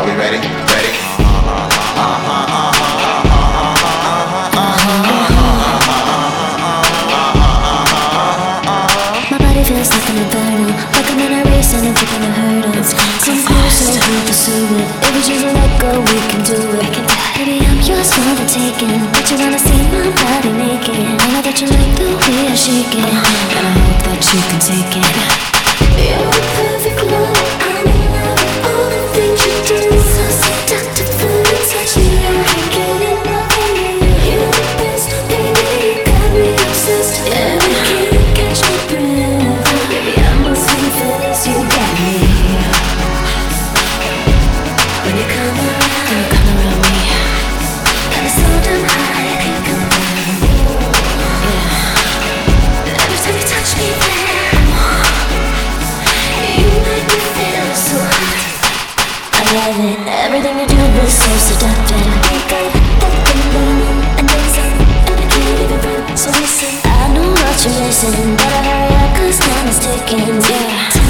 Are we ready? Ready? My body feels like an inferno, like I'm in a race and I'm taking a hurdle. Come closer, we'll pursue it. If we choose to let go, we can do it. Baby, I'm yours for the taking, but you wanna see my body naked. I know that you like the way I shake it, and I hope that you can take it. You're a perfect love, I'm in love with all the things you do. So seductive, you touch me, I can't get enough of you. You're the best, baby, you got me obsessed. Yeah, we can't catch my breath. Baby, I'm a sweet fast, you got me. When you come around me, got me so damn high, I can't come down. Yeah, every time you touch me there, you make me feel so hot. I love it, everything you do is so seductive. Wake up, and then some, and I can't even run. So listen, I know what you're missing, better hurry up 'cause time is ticking. Yeah.